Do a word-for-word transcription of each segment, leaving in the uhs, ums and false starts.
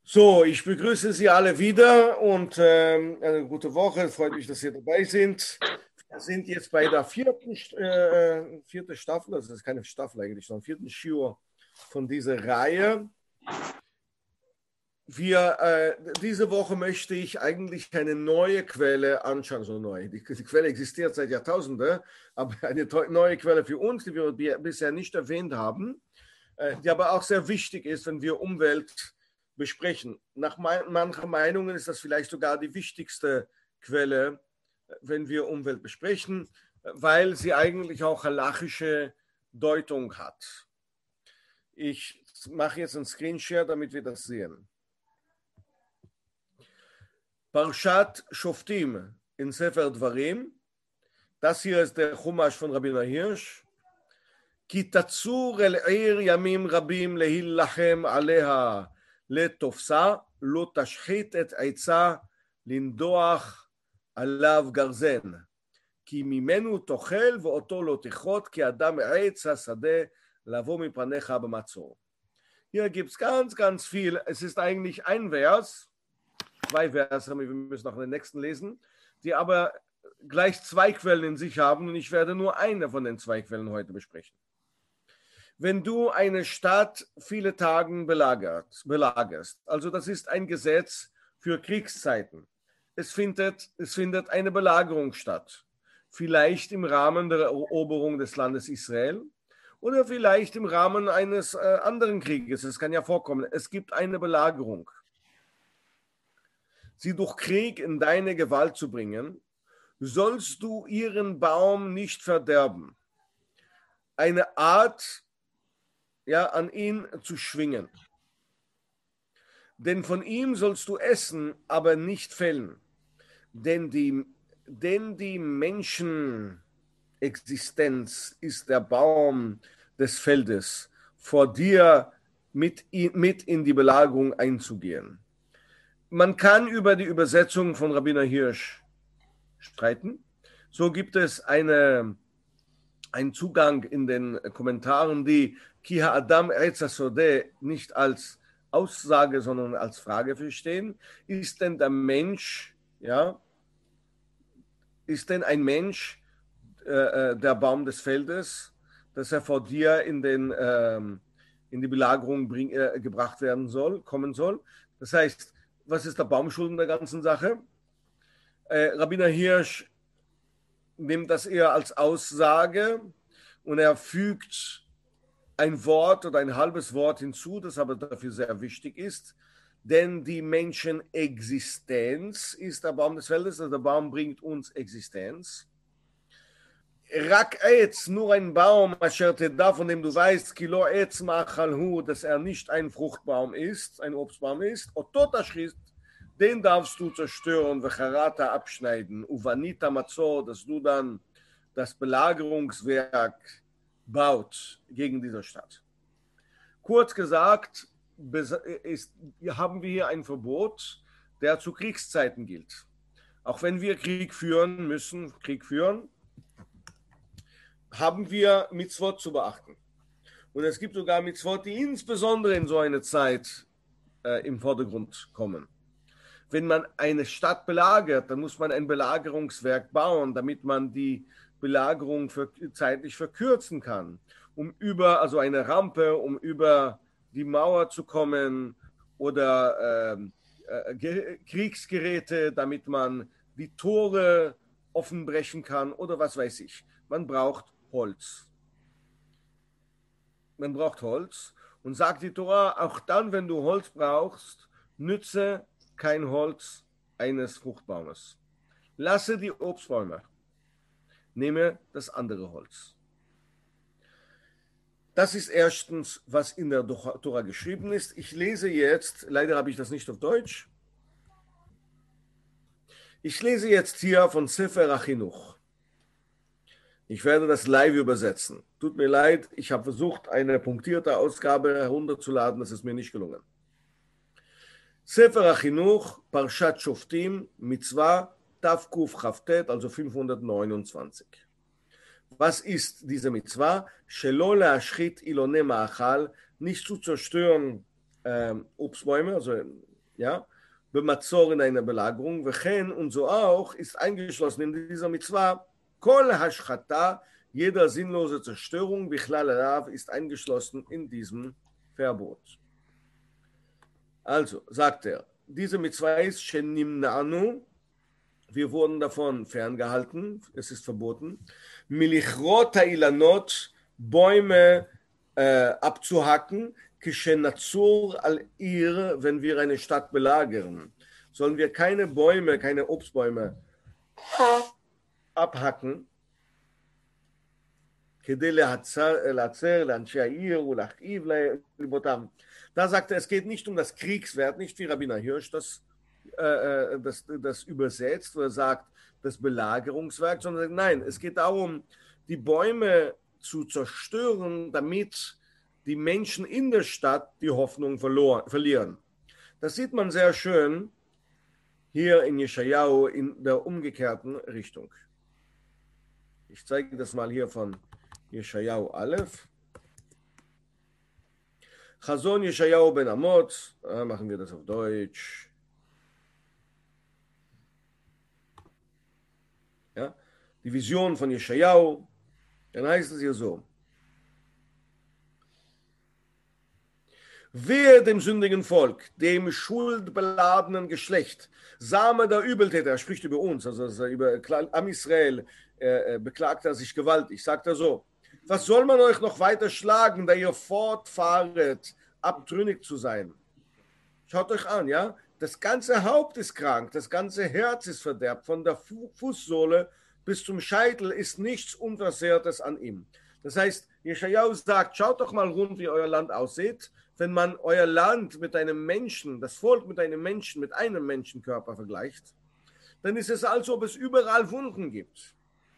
So, ich begrüße Sie alle wieder und ähm, eine gute Woche. Es freut mich, dass Sie dabei sind. Wir sind jetzt bei der vierten, äh, vierten Staffel, also das ist keine Staffel eigentlich, sondern vierten Schur von dieser Reihe. Wir, äh, diese Woche möchte ich eigentlich eine neue Quelle anschauen, so neu. Die, die Quelle existiert seit Jahrtausenden, aber eine neue Quelle für uns, die wir bisher nicht erwähnt haben, äh, die aber auch sehr wichtig ist, wenn wir Umwelt besprechen. Nach mein, manchen Meinungen ist das vielleicht sogar die wichtigste Quelle, wenn wir Umwelt besprechen, weil sie eigentlich auch halachische Deutung hat. Ich mache jetzt einen Screenshare, damit wir das sehen. Parshat Shoftim in Sefer Dvarim. Das hier ist der Chumash von Rabbiner Hirsch. כי תצור אל עיר ימים רבים להילחם עליה לתופסה, לא תשחית את עצה לנדוח עליו גרזן. כי ממנו תאכל ואותו לא תכרות, כי אדם עץ השדה לבוא מפניך במצור. Hier gibt es ganz, ganz viel. Es ist eigentlich ein Vers, zwei Verse, wir müssen noch den nächsten lesen, die aber gleich zwei Quellen in sich haben und ich werde nur eine von den zwei Quellen heute besprechen. Wenn du eine Stadt viele Tage belagert, belagerst, also das ist ein Gesetz für Kriegszeiten. Es findet, es findet eine Belagerung statt. Vielleicht im Rahmen der Eroberung des Landes Israel oder vielleicht im Rahmen eines äh, anderen Krieges. Es kann ja vorkommen. Es gibt eine Belagerung. Sie durch Krieg in deine Gewalt zu bringen, sollst du ihren Baum nicht verderben. Eine Art ja, an ihn zu schwingen. Denn von ihm sollst du essen, aber nicht fällen. Denn die, denn die Menschenexistenz ist der Baum des Feldes, vor dir mit, mit in die Belagerung einzugehen. Man kann über die Übersetzung von Rabbiner Hirsch streiten. So gibt es eine, einen Zugang in den Kommentaren, die Ki ha'adam etz hasodeh nicht als Aussage, sondern als Frage verstehen. Ist denn der Mensch, ja, ist denn ein Mensch äh, der Baum des Feldes, dass er vor dir in, den, äh, in die Belagerung bring, äh, gebracht werden soll, kommen soll? Das heißt, was ist der Baum schuld in der ganzen Sache? Äh, Rabbiner Hirsch nimmt das eher als Aussage und er fügt ein Wort oder ein halbes Wort hinzu, das aber dafür sehr wichtig ist, denn die Menschenexistenz ist der Baum des Feldes, also der Baum bringt uns Existenz. Rak Etz, nur ein Baum, asher teda, von dem du weißt, kilo Etz machal hu, dass er nicht ein Fruchtbaum ist, ein Obstbaum ist, otota schritt, den darfst du zerstören, vecharata abschneiden, uvanita mazor, dass du dann das Belagerungswerk baut gegen diese Stadt. Kurz gesagt, ist, haben wir hier ein Verbot, der zu Kriegszeiten gilt. Auch wenn wir Krieg führen müssen, Krieg führen, haben wir Mitzvot zu beachten. Und es gibt sogar Mitzvot, die insbesondere in so einer Zeit äh, im Vordergrund kommen. Wenn man eine Stadt belagert, dann muss man ein Belagerungswerk bauen, damit man die Belagerung für, zeitlich verkürzen kann, um über, also eine Rampe, um über die Mauer zu kommen oder äh, äh, Kriegsgeräte, damit man die Tore offen brechen kann oder was weiß ich. Man braucht Holz. Man braucht Holz und sagt die Tora, auch dann, wenn du Holz brauchst, nütze kein Holz eines Fruchtbaumes. Lasse die Obstbäume. Nehme das andere Holz. Das ist erstens, was in der Tora geschrieben ist. Ich lese jetzt, leider habe ich das nicht auf Deutsch, ich lese jetzt hier von Sefer HaChinuch. Ich werde das live übersetzen. Tut mir leid, ich habe versucht, eine punktierte Ausgabe herunterzuladen, das ist mir nicht gelungen. Sefer HaChinuch, Parshat Shoftim, Mitzvah, Tavkuf Chavtet, also fünfhundertneunundzwanzig. Was ist diese Mitzvah? Shelo le'ashchit ilone ma'achal, nicht zu zerstören äh, Obstbäume, also ja, Bematzor in einer Belagerung, Vechen und so auch ist eingeschlossen in dieser Mitzvah, Kol Hashchata, jeder sinnlose Zerstörung, Bichlal Alav, ist eingeschlossen in diesem Verbot. Also, sagt er, diese Mitzvah ist Shenimnanu, wir wurden davon ferngehalten, es ist verboten, Milichrot Ilanot, Bäume äh, abzuhacken, Kishenazur al-Ir, wenn wir eine Stadt belagern. Sollen wir keine Bäume, keine Obstbäume abhacken, da sagt er, es geht nicht um das Kriegswert, nicht wie Rabbiner Hirsch das, äh, das, das übersetzt, wo er sagt, das Belagerungswerk, sondern nein, es geht darum, die Bäume zu zerstören, damit die Menschen in der Stadt die Hoffnung verloren, verlieren. Das sieht man sehr schön hier in Jeschajahu in der umgekehrten Richtung. Ich zeige das mal hier von Jeschajahu Aleph. Chazon Jeschajahu ben Amot, äh, machen wir das auf Deutsch. Ja? Die Vision von Jeschajahu, dann heißt es hier so. Wehe dem sündigen Volk, dem schuldbeladenen Geschlecht, Same der Übeltäter, er spricht über uns, also über Am Israel, äh, beklagt er sich gewaltig, sagt er so, was soll man euch noch weiter schlagen, da ihr fortfahret, abtrünnig zu sein? Schaut euch an, ja, das ganze Haupt ist krank, das ganze Herz ist verderbt, von der Fu- Fußsohle bis zum Scheitel ist nichts Unversehrtes an ihm. Das heißt, Jeschajahu sagt, schaut doch mal rund, wie euer Land aussieht. Wenn man euer Land mit einem Menschen, das Volk mit einem Menschen, mit einem Menschenkörper vergleicht, dann ist es, als ob es überall Wunden gibt.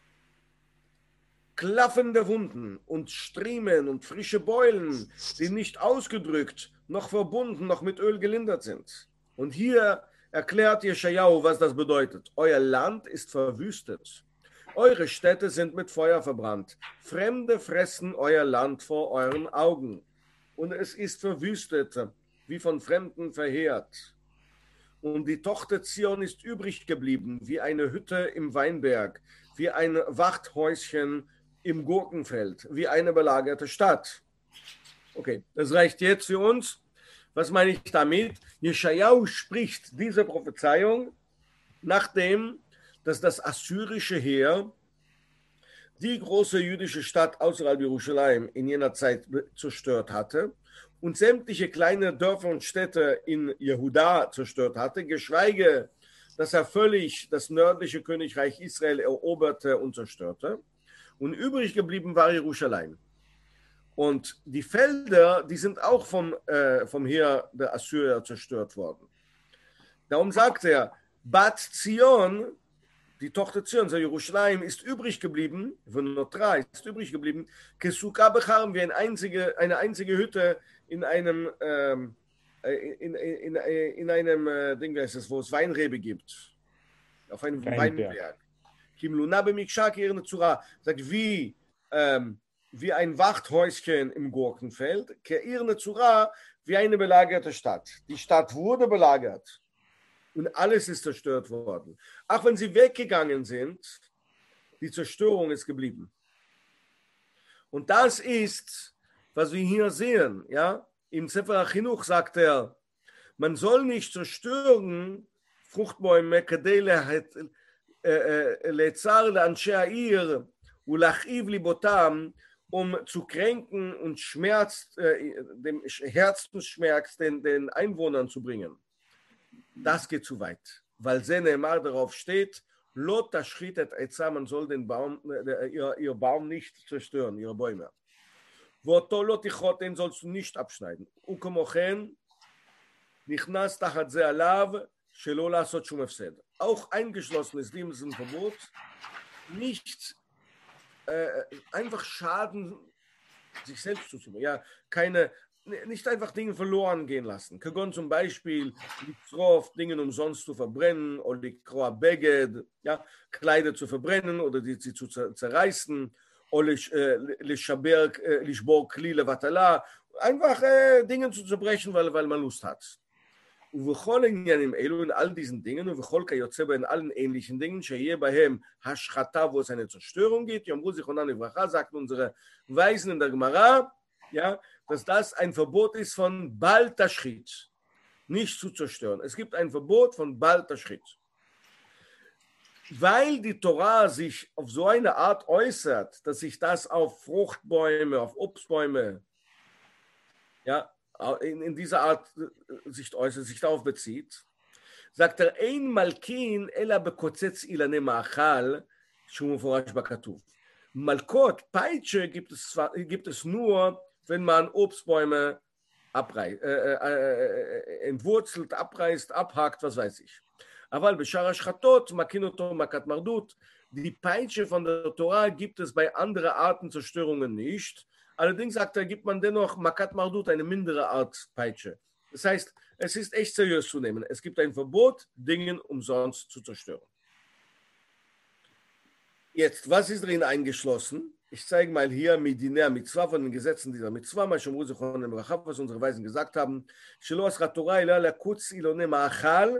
Klaffende Wunden und Striemen und frische Beulen, die nicht ausgedrückt, noch verbunden, noch mit Öl gelindert sind. Und hier erklärt Jeschajahu, was das bedeutet. Euer Land ist verwüstet. Eure Städte sind mit Feuer verbrannt. Fremde fressen euer Land vor euren Augen. Und es ist verwüstet, wie von Fremden verheert. Und die Tochter Zion ist übrig geblieben, wie eine Hütte im Weinberg, wie ein Wachthäuschen im Gurkenfeld, wie eine belagerte Stadt. Okay, das reicht jetzt für uns. Was meine ich damit? Jeschajahu spricht diese Prophezeiung, nachdem, dass das assyrische Heer die große jüdische Stadt außerhalb Jerusalem in jener Zeit zerstört hatte und sämtliche kleine Dörfer und Städte in Jehuda zerstört hatte, geschweige, dass er völlig das nördliche Königreich Israel eroberte und zerstörte. Und übrig geblieben war Jerusalem. Und die Felder, die sind auch vom, äh, vom Heer der Assyrer zerstört worden. Darum sagt er, Bat Zion, die Tochter Zion, Jerusalem, ist übrig geblieben, Venotra ist übrig geblieben, Kesuka Becharm, wie eine einzige, eine einzige Hütte in einem, ähm, in, in, in, in einem äh, Ding, wie heißt das, wo es Weinrebe gibt, auf einem Weinberg. Weinberg. Kimluna b'mikshak irne Zura, sagt, wie, ähm, wie ein Wachthäuschen im Gurkenfeld, Keirne Zura, wie eine belagerte Stadt. Die Stadt wurde belagert. Und alles ist zerstört worden. Auch wenn sie weggegangen sind, die Zerstörung ist geblieben. Und das ist, was wir hier sehen. Ja? Im Sefer Chinuch sagt er, man soll nicht zerstören Fruchtbäume, um zu kränken und Schmerz, äh, dem Herzensschmerz den, den Einwohnern zu bringen. Das geht zu weit, weil Senemar darauf steht, Lot taschchitet etza, man soll den Baum, äh, ihr, ihr Baum nicht zerstören, ihre Bäume. Voto lo tichot, den sollst du nicht abschneiden. Ukemochen, nichnas tachat ze alav, shelo lasot shum hefsed. Auch eingeschlossen ist diesem Verbot, nicht äh, einfach Schaden sich selbst zuzufügen. Ja, keine nicht einfach Dinge verloren gehen lassen. Kagon zum Beispiel, Litzrof, Dinge umsonst zu verbrennen oder Likroa Beged, ja, Kleider zu verbrennen oder die, sie zu zerreißen oder Lishaber, Lishbor Kli Levatala, einfach äh, Dinge zu zerbrechen, weil, weil man Lust hat. ובכל עניינים אלו, in all diesen Dingen, ובכל כיוצא בה in allen ähnlichen Dingen, שיהיה בהם השחתה, wo es eine Zerstörung gibt, יאמרו זיכרונם לברכה, sagten unsere Weisen in der Gemara, ja, dass das ein Verbot ist von Bal Tashchit, nicht zu zerstören. Es gibt ein Verbot von Bal Tashchit. Weil die Torah sich auf so eine Art äußert, dass sich das auf Fruchtbäume, auf Obstbäume, ja, in, in dieser Art sich äußert, sich darauf bezieht, sagt er, ein Malkin ela bekotzetz ilane ma'achal, שהוא מפורש בכתוב. Malkot, Peitsche gibt es, zwar, gibt es nur, wenn man Obstbäume abreißt, äh, äh, entwurzelt, abreißt, abhakt, was weiß ich. Aber בשאר השחתות, מכין אותו מכת מרדות. Die Peitsche von der Torah gibt es bei anderen Arten Zerstörungen nicht. Allerdings sagt er, gibt man dennoch Makat Mardut, eine mindere Art Peitsche. Das heißt, es ist echt seriös zu nehmen. Es gibt ein Verbot, Dingen umsonst zu zerstören. Jetzt, was ist drin eingeschlossen? Ich zeige mal hier mit Dinei Mitzvah, von den Gesetzen dieser Mitzvah, was unsere Weisen gesagt haben. שלא אסרה תורה אלא לקוץ אילוני מאכל,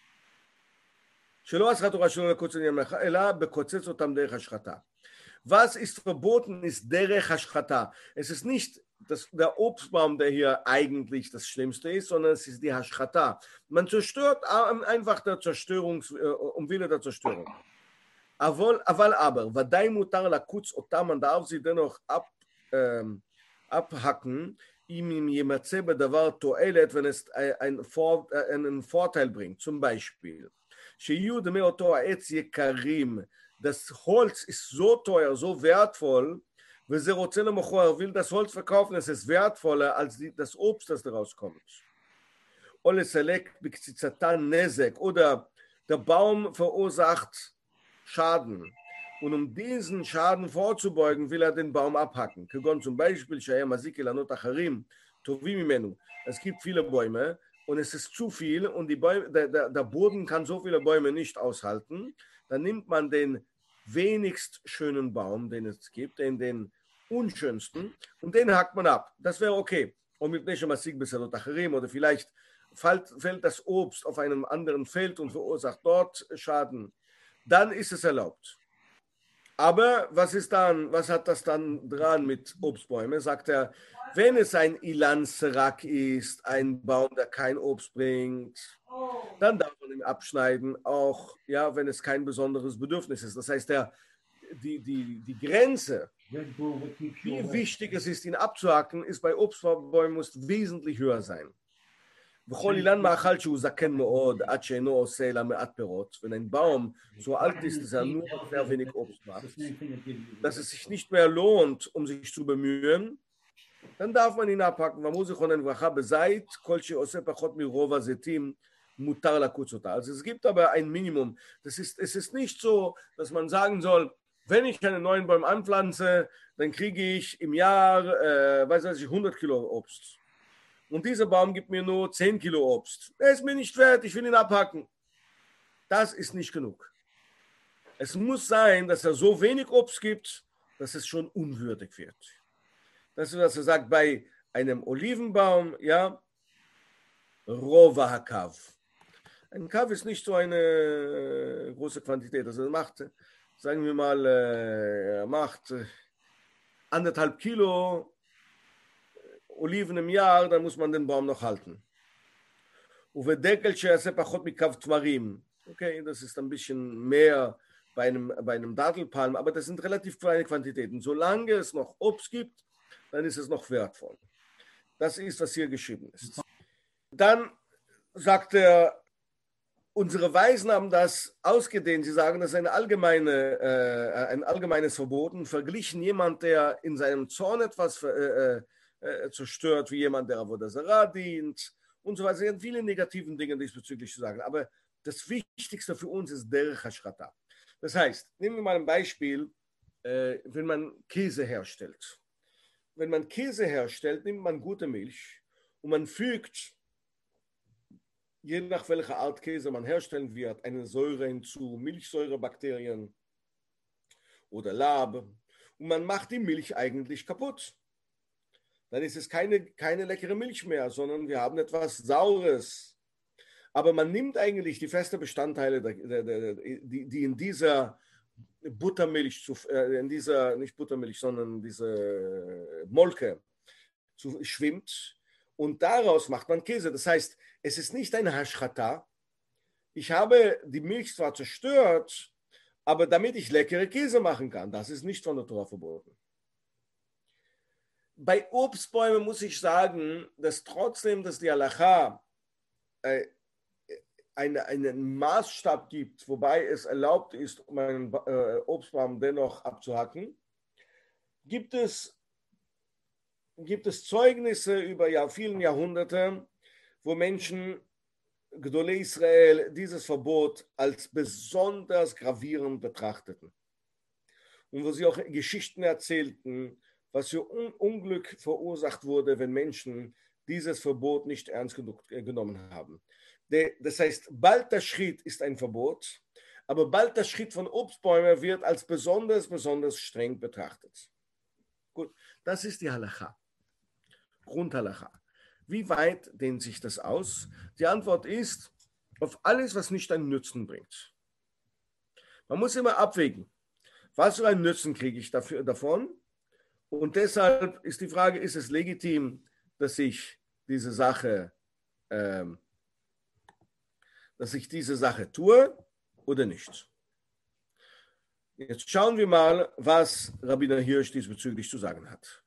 שלא אסרה תורה שלא לקוץ אילוני מאכל, אלא בקוצץ אותם דרך השחתה. Was ist verboten, ist derech Hashchata. Es ist nicht das, der Obstbaum, der hier eigentlich das Schlimmste ist, sondern es ist die Hashchata. Man zerstört einfach der Zerstörung, um Wille der Zerstörung. Aber, aber, ודאי מותר לקוץ אותם, man darf sie dennoch ab, ähm, abhacken, אם אם יימצא בדבר תועלת, wenn es ein, einen Vorteil bringt. Zum Beispiel, שיהיו דמי אותו העץ יקרים, das Holz ist so teuer, so wertvoll, וזה רוצה למוכר, er will das Holz verkaufen, es ist wertvoller als die, das Obst, das daraus kommt. או לסלק בקציצתה נזק, oder der Baum verursacht Schaden. Und um diesen Schaden vorzubeugen, will er den Baum abhacken. כגון zum Beispiel, שהיה מזיק אילנות אחרים, טובים ממנו. Es gibt viele Bäume und es ist zu viel und die Bäume, der, der, der Boden kann so viele Bäume nicht aushalten. Dann nimmt man den wenigst schönen Baum, den es gibt, den, den unschönsten, und den hackt man ab. Das wäre okay. Und mit oder vielleicht fällt, fällt das Obst auf einem anderen Feld und verursacht dort Schaden. Dann ist es erlaubt. Aber was ist dann, was hat das dann dran mit Obstbäumen? Sagt er, wenn es ein Ilan Serak ist, ein Baum, der kein Obst bringt, dann darf man ihn abschneiden, auch ja, wenn es kein besonderes Bedürfnis ist. Das heißt, der, die, die, die Grenze, wie wichtig es ist, ihn abzuhacken, ist bei Obstbäumen muss wesentlich höher sein. Wenn ein Baum so alt ist, dass er nur sehr wenig Obst macht, dass es sich nicht mehr lohnt, um sich zu bemühen, dann darf man ihn abhacken. Also es gibt aber ein Minimum. Das ist, es ist nicht so, dass man sagen soll, wenn ich einen neuen Baum anpflanze, dann kriege ich im Jahr, äh, weiß ich, hundert Kilo Obst. Und dieser Baum gibt mir nur zehn Kilo Obst. Er ist mir nicht wert, ich will ihn abhacken. Das ist nicht genug. Es muss sein, dass er so wenig Obst gibt, dass es schon unwürdig wird. Das ist, was er sagt bei einem Olivenbaum, ja, Rova Hakav. Ein Kav ist nicht so eine große Quantität. Also er macht, sagen wir mal, er macht anderthalb Kilo Oliven im Jahr, dann muss man den Baum noch halten. Okay, das ist ein bisschen mehr bei einem, bei einem Dattelpalm, aber das sind relativ kleine Quantitäten. Solange es noch Obst gibt, dann ist es noch wertvoll. Das ist, was hier geschrieben ist. Dann sagt er, unsere Weisen haben das ausgedehnt. Sie sagen, das ist eine allgemeine, äh, ein allgemeines Verboten. Verglichen jemand, der in seinem Zorn etwas äh, äh, zerstört, wie jemand, der Avodah Zarah dient und so weiter. Es sind viele negativen Dinge diesbezüglich zu sagen. Aber das Wichtigste für uns ist Derech Hashchata. Das heißt, nehmen wir mal ein Beispiel, äh, wenn man Käse herstellt. Wenn man Käse herstellt, nimmt man gute Milch und man fügt, je nach welcher Art Käse man herstellen wird, eine Säure hinzu, Milchsäurebakterien oder Lab, und man macht die Milch eigentlich kaputt. Dann ist es keine, keine leckere Milch mehr, sondern wir haben etwas Saures. Aber man nimmt eigentlich die festen Bestandteile, der, der, der, die, die in dieser Buttermilch, zu, äh, in dieser, nicht Buttermilch, sondern diese Molke zu, schwimmt und daraus macht man Käse. Das heißt, es ist nicht eine Hashchata. Ich habe die Milch zwar zerstört, aber damit ich leckere Käse machen kann, das ist nicht von der Tora verboten. Bei Obstbäumen muss ich sagen, dass trotzdem, dass die Halacha äh, eine, einen Maßstab gibt, wobei es erlaubt ist, um einen äh, Obstbaum dennoch abzuhacken, gibt es, gibt es Zeugnisse über ja, vielen Jahrhunderte, wo Menschen, Gdolei Israel, dieses Verbot als besonders gravierend betrachteten. Und wo sie auch Geschichten erzählten, was für Un- Unglück verursacht wurde, wenn Menschen dieses Verbot nicht ernst genug äh, genommen haben. De, das heißt, bald der Schritt ist ein Verbot, aber bald der Schritt von Obstbäumen wird als besonders, besonders streng betrachtet. Gut, das ist die Halacha, Grundhalacha. Wie weit dehnt sich das aus? Die Antwort ist, auf alles, was nicht einen Nutzen bringt. Man muss immer abwägen, was für einen Nutzen kriege ich dafür, davon? Und deshalb ist die Frage, ist es legitim, dass ich diese Sache, ähm, dass ich diese Sache tue oder nicht? Jetzt schauen wir mal, was Rabbiner Hirsch diesbezüglich zu sagen hat.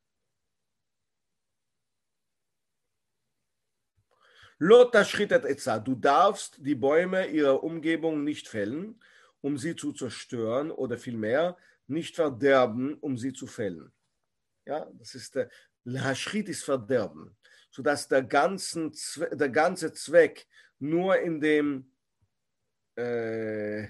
Lot tashchitet etza, du darfst die Bäume ihrer Umgebung nicht fällen, um sie zu zerstören oder vielmehr nicht verderben, um sie zu fällen. Ja, das ist der Laschrit ist Verderben, sodass der, ganzen, der ganze Zweck nur in dem äh,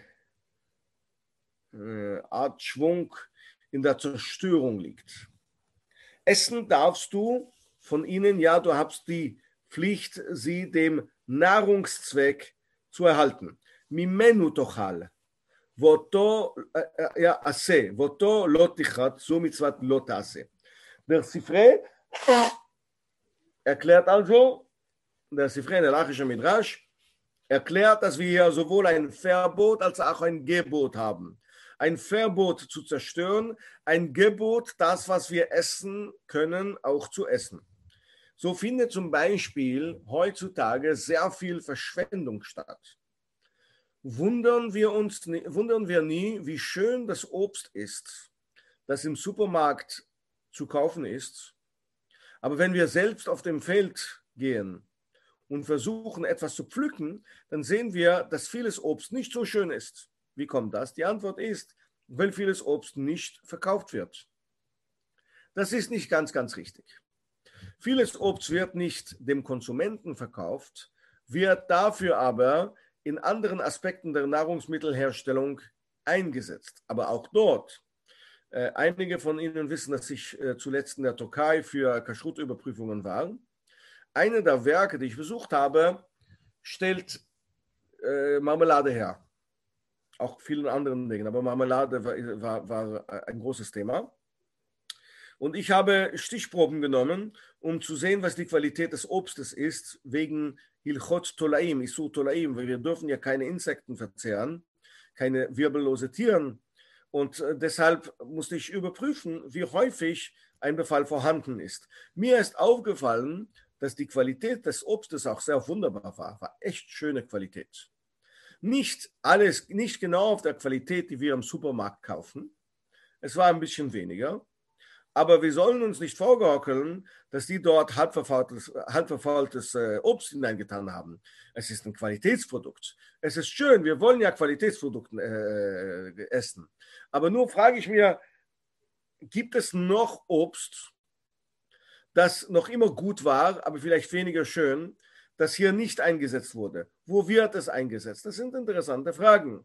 äh, Art Schwung in der Zerstörung liegt. Essen darfst du von ihnen, ja, du hast die Pflicht, sie dem Nahrungszweck zu erhalten. Mimenu tochal, voto ja ase, voto lo tichat, so mitzvat lo tase. Der Sifrei erklärt also, der Sifrei, der Lachische Midrash, erklärt, dass wir hier sowohl ein Verbot als auch ein Gebot haben. Ein Verbot zu zerstören, ein Gebot, das, was wir essen können, auch zu essen. So findet zum Beispiel heutzutage sehr viel Verschwendung statt. Wundern wir uns, wundern wir nie, wie schön das Obst ist, das im Supermarkt zu kaufen ist. Aber wenn wir selbst auf dem Feld gehen und versuchen, etwas zu pflücken, dann sehen wir, dass vieles Obst nicht so schön ist. Wie kommt das? Die Antwort ist, weil vieles Obst nicht verkauft wird. Das ist nicht ganz, ganz richtig. Vieles Obst wird nicht dem Konsumenten verkauft, wird dafür aber in anderen Aspekten der Nahrungsmittelherstellung eingesetzt. Aber auch dort, äh, einige von Ihnen wissen, dass ich äh, zuletzt in der Türkei für Kashrut-Überprüfungen war. Eine der Werke, die ich besucht habe, stellt äh, Marmelade her. Auch vielen anderen Dingen, aber Marmelade war, war, war ein großes Thema. Und ich habe Stichproben genommen, um zu sehen, was die Qualität des Obstes ist, wegen Hilchot Tolaim, Isur Tolaim, weil wir dürfen ja keine Insekten verzehren, keine wirbellose Tiere. Und äh, deshalb musste ich überprüfen, wie häufig ein Befall vorhanden ist. Mir ist aufgefallen, dass die Qualität des Obstes auch sehr wunderbar war, war echt schöne Qualität. Nicht alles, nicht genau auf der Qualität, die wir im Supermarkt kaufen. Es war ein bisschen weniger. Aber wir sollen uns nicht vorgaukeln, dass die dort halbverfaultes, halbverfaultes äh, Obst hineingetan haben. Es ist ein Qualitätsprodukt. Es ist schön, wir wollen ja Qualitätsprodukte äh, essen. Aber nur frage ich mir, gibt es noch Obst, das noch immer gut war, aber vielleicht weniger schön, das hier nicht eingesetzt wurde? Wo wird es eingesetzt? Das sind interessante Fragen.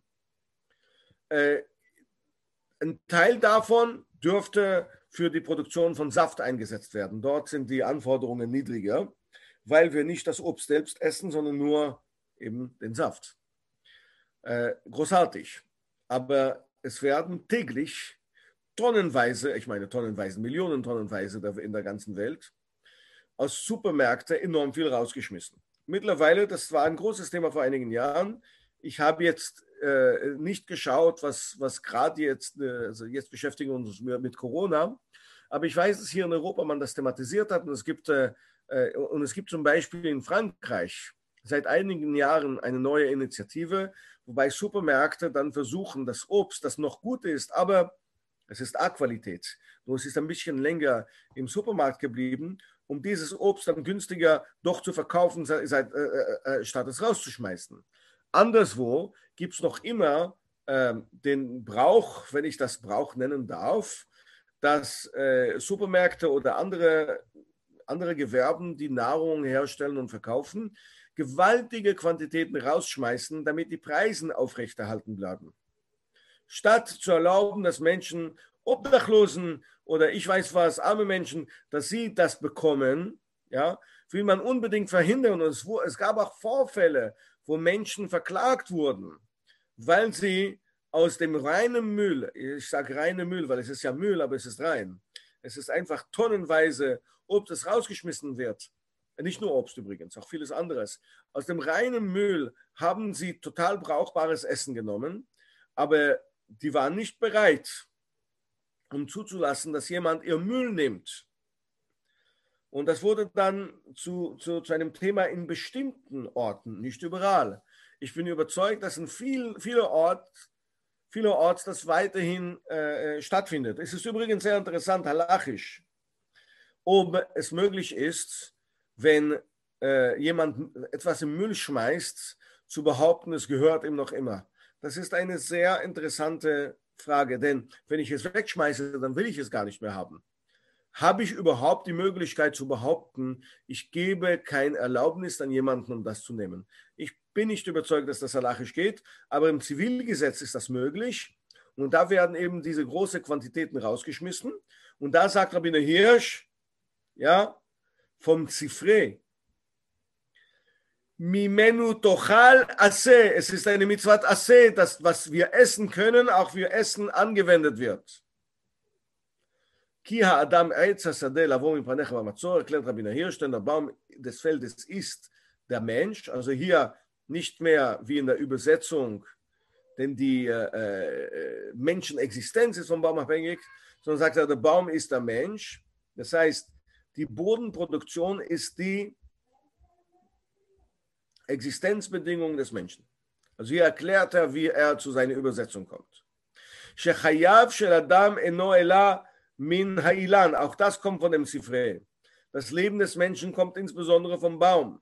Äh, ein Teil davon dürfte für die Produktion von Saft eingesetzt werden. Dort sind die Anforderungen niedriger, weil wir nicht das Obst selbst essen, sondern nur eben den Saft. Äh, großartig. Aber es werden täglich tonnenweise, ich meine tonnenweise, Millionen tonnenweise in der ganzen Welt, aus Supermärkten enorm viel rausgeschmissen. mittlerweile, das war ein großes Thema vor einigen Jahren. Ich habe jetzt äh, nicht geschaut, was, was gerade jetzt, äh, also jetzt beschäftigen wir uns mit Corona, aber ich weiß, dass hier in Europa man das thematisiert hat und es gibt, äh, und es gibt zum Beispiel in Frankreich seit einigen Jahren eine neue Initiative, wobei Supermärkte dann versuchen, das Obst, das noch gut ist, aber es ist A-Qualität, nur es ist ein bisschen länger im Supermarkt geblieben, um dieses Obst dann günstiger doch zu verkaufen, seit, äh, äh, statt es rauszuschmeißen. Anderswo gibt es noch immer äh, den Brauch, wenn ich das Brauch nennen darf, dass äh, Supermärkte oder andere, andere Gewerben, die Nahrung herstellen und verkaufen, gewaltige Quantitäten rausschmeißen, damit die Preise aufrechterhalten bleiben. Statt zu erlauben, dass Menschen, Obdachlosen oder ich weiß was, arme Menschen, dass sie das bekommen, ja, will man unbedingt verhindern. Und es, es gab auch Vorfälle, wo Menschen verklagt wurden, weil sie aus dem reinen Müll, ich sage reine Müll, weil es ist ja Müll, aber es ist rein. Es ist einfach tonnenweise Obst, das rausgeschmissen wird. Nicht nur Obst übrigens, auch vieles anderes. Aus dem reinen Müll haben sie total brauchbares Essen genommen, aber die waren nicht bereit, um zuzulassen, dass jemand ihr Müll nimmt. Und das wurde dann zu, zu, zu einem Thema in bestimmten Orten, nicht überall. Ich bin überzeugt, dass in viel, viele Orten vielerorts das weiterhin äh, stattfindet. Es ist übrigens sehr interessant, halachisch, ob es möglich ist, wenn äh, jemand etwas im Müll schmeißt, zu behaupten, es gehört ihm noch immer. Das ist eine sehr interessante Frage, denn wenn ich es wegschmeiße, dann will ich es gar nicht mehr haben. Habe ich überhaupt die Möglichkeit zu behaupten, ich gebe kein Erlaubnis an jemanden, um das zu nehmen? Ich bin nicht überzeugt, dass das halachisch geht, aber im Zivilgesetz ist das möglich. Und da werden eben diese großen Quantitäten rausgeschmissen. Und da sagt Rabbiner Hirsch, ja, vom Zifre, Mimenu tochal aseh, es ist eine Mitzvat aseh, das, was wir essen können, auch für Essen angewendet wird. Ki ha'adam eitz hasadeh lavo mipanecha b'matzor, erklärt Rabbiner Hirsch, denn der Baum des Feldes ist der Mensch, also hier nicht mehr wie in der Übersetzung, denn die äh, Menschenexistenz ist vom Baum abhängig, sondern sagt er, der Baum ist der Mensch. Das heißt, die Bodenproduktion ist die Existenzbedingung des Menschen. Also hier erklärt er, wie er zu seiner Übersetzung kommt. Shechayav shel Adam eno ela min ha'ilan. Auch das kommt von dem Zifre. Das Leben des Menschen kommt insbesondere vom Baum.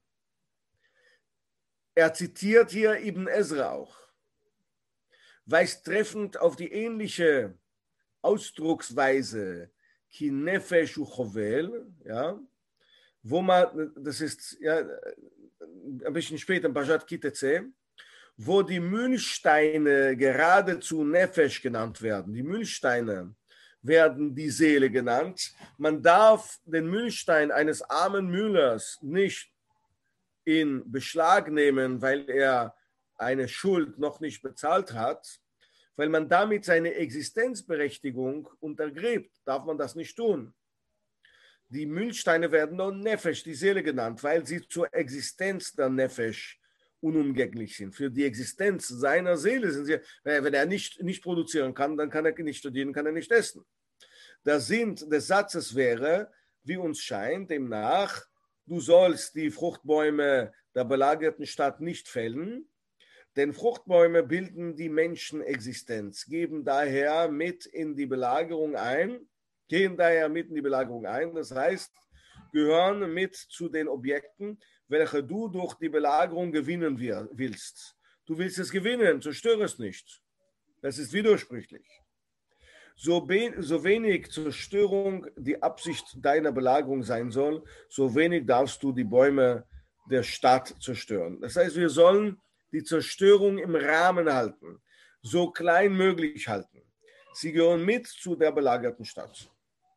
Er zitiert hier Ibn Ezra auch, weist treffend auf die ähnliche Ausdrucksweise ki nefesh u chovel, ja, wo man, das ist ja, ein bisschen später in Parashat Ki Tetzeh, wo die Mühlsteine geradezu Nefesh genannt werden. Die Mühlsteine werden die Seele genannt. Man darf den Mühlstein eines armen Müllers nicht in Beschlag nehmen, weil er eine Schuld noch nicht bezahlt hat, weil man damit seine Existenzberechtigung untergräbt. Darf man das nicht tun. Die Mühlsteine werden nur Nefesh, die Seele genannt, weil sie zur Existenz der Nefesh unumgänglich sind. Für die Existenz seiner Seele sind sie, wenn er nicht, nicht produzieren kann, dann kann er nicht studieren, kann er nicht essen. Der Sinn des Satzes wäre, wie uns scheint, demnach, du sollst die Fruchtbäume der belagerten Stadt nicht fällen, denn Fruchtbäume bilden die Menschenexistenz, geben daher mit in die Belagerung ein, gehen daher mit in die Belagerung ein, das heißt, gehören mit zu den Objekten, welche du durch die Belagerung gewinnen willst. Du willst es gewinnen, zerstöre es nicht. Das ist widersprüchlich. So, so wenig Zerstörung die Absicht deiner Belagerung sein soll, so wenig darfst du die Bäume der Stadt zerstören. Das heißt, wir sollen die Zerstörung im Rahmen halten, so klein möglich halten. Sie gehören mit zu der belagerten Stadt.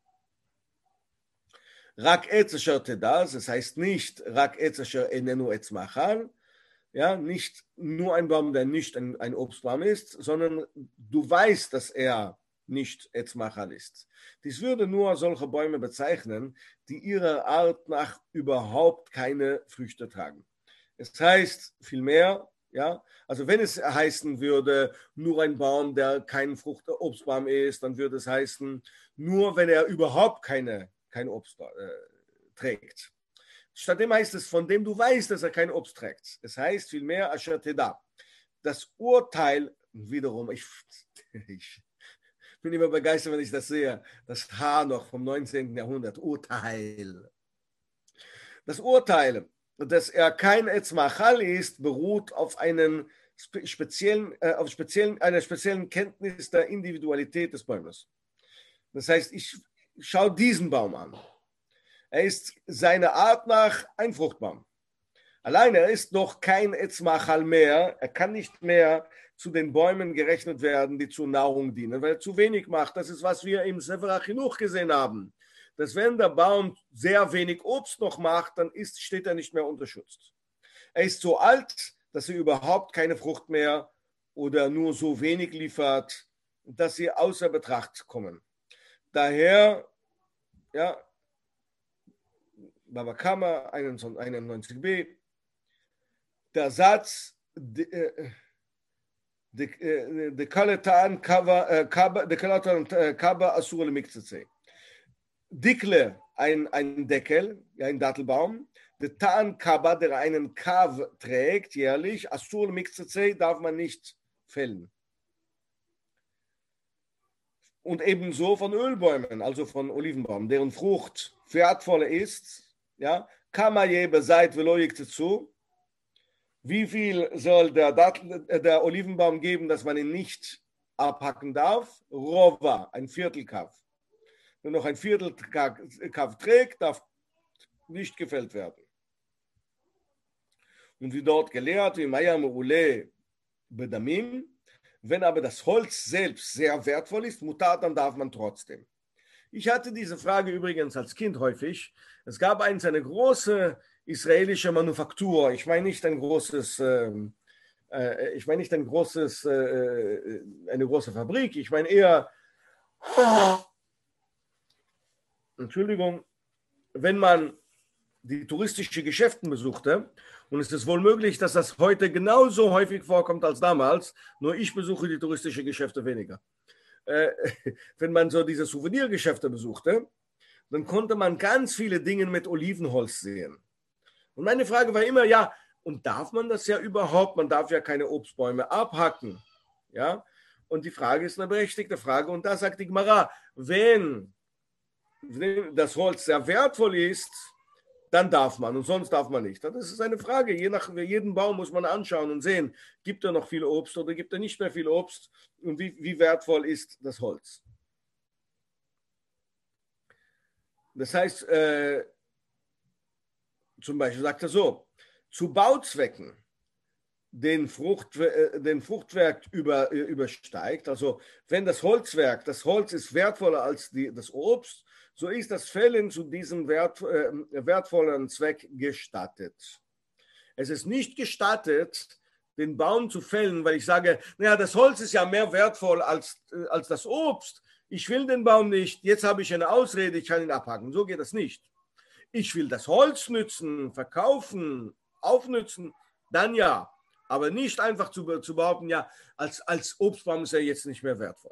Rak etz asher tedas, das heißt nicht Rak etz asher enenu etz machal, ja, nicht nur ein Baum, der nicht ein, ein Obstbaum ist, sondern du weißt, dass er nicht etz machal ist. Dies würde nur solche Bäume bezeichnen, die ihrer Art nach überhaupt keine Früchte tragen. Es heißt vielmehr, ja, also wenn es heißen würde, nur ein Baum, der kein Frucht, Obstbaum ist, dann würde es heißen, nur wenn er überhaupt keine, kein Obst äh, trägt. Stattdem heißt es, von dem du weißt, dass er kein Obst trägt. Es heißt vielmehr, Asher Teda. Das Urteil, wiederum, ich, ich bin immer begeistert, wenn ich das sehe, das H noch vom neunzehnten Jahrhundert, Urteil. Das Urteil, dass er kein Etzmachal ist, beruht auf einen speziellen, äh, auf speziellen, einer speziellen Kenntnis der Individualität des Baumes. Das heißt, ich schaue diesen Baum an. Er ist seiner Art nach ein Fruchtbaum. Allein er ist noch kein Etzmachal mehr. Er kann nicht mehr zu den Bäumen gerechnet werden, die zur Nahrung dienen, weil er zu wenig macht. Das ist, was wir im Sefer HaChinuch gesehen haben. Dass wenn der Baum sehr wenig Obst noch macht, dann ist, steht er nicht mehr unter Schutz. Er ist so alt, dass er überhaupt keine Frucht mehr oder nur so wenig liefert, dass sie außer Betracht kommen. Daher, ja, Baba Kama einundneunzig b, der Satz, de Kalatan Kaba Asur al-Mikzeze. Dikle, ein, ein Deckel, ein Dattelbaum. Der Ta'an Kaba, der einen Kav trägt, jährlich, Asur al-Mikzeze, darf man nicht fällen. Und ebenso von Ölbäumen, also von Olivenbaum, deren Frucht wertvoller ist, ja, Kamaye beseit veloyik zu. Wie viel soll der, Dattel, der Olivenbaum geben, dass man ihn nicht abhacken darf? Rova, ein Viertelkav. Wenn noch ein Viertelkav trägt, darf nicht gefällt werden. Und wie dort gelehrt, wie Maya Me'ule Bedamim, wenn aber das Holz selbst sehr wertvoll ist, mutat, dann darf man trotzdem. Ich hatte diese Frage übrigens als Kind häufig. Es gab eins, eine große israelische Manufaktur. Ich meine nicht ein großes, äh, äh, ich meine nicht ein großes, äh, eine große Fabrik. Ich meine eher, Entschuldigung, wenn man die touristische Geschäfte besuchte, und es ist wohl möglich, dass das heute genauso häufig vorkommt als damals, nur ich besuche die touristischen Geschäfte weniger. Äh, wenn man so diese Souvenirgeschäfte besuchte, dann konnte man ganz viele Dinge mit Olivenholz sehen. Und meine Frage war immer, ja, und darf man das ja überhaupt? Man darf ja keine Obstbäume abhacken. Ja? Und die Frage ist eine berechtigte Frage. Und da sagt die Gemara, wenn das Holz sehr wertvoll ist, dann darf man und sonst darf man nicht. Das ist eine Frage. Je nach jedem Baum muss man anschauen und sehen, gibt er noch viel Obst oder gibt er nicht mehr viel Obst und wie, wie wertvoll ist das Holz. Das heißt, äh, zum Beispiel sagt er so, zu Bauzwecken den, Frucht, äh, den Fruchtwerk über, äh, übersteigt, also wenn das Holzwerk, das Holz ist wertvoller als die, das Obst, so ist das Fällen zu diesem wert, äh, wertvollen Zweck gestattet. Es ist nicht gestattet, den Baum zu fällen, weil ich sage, naja, das Holz ist ja mehr wertvoll als, äh, als das Obst. Ich will den Baum nicht, jetzt habe ich eine Ausrede, ich kann ihn abhacken. So geht das nicht. Ich will das Holz nützen, verkaufen, aufnützen, dann ja. Aber nicht einfach zu, zu behaupten, ja, als, als Obstbaum ist er jetzt nicht mehr wertvoll.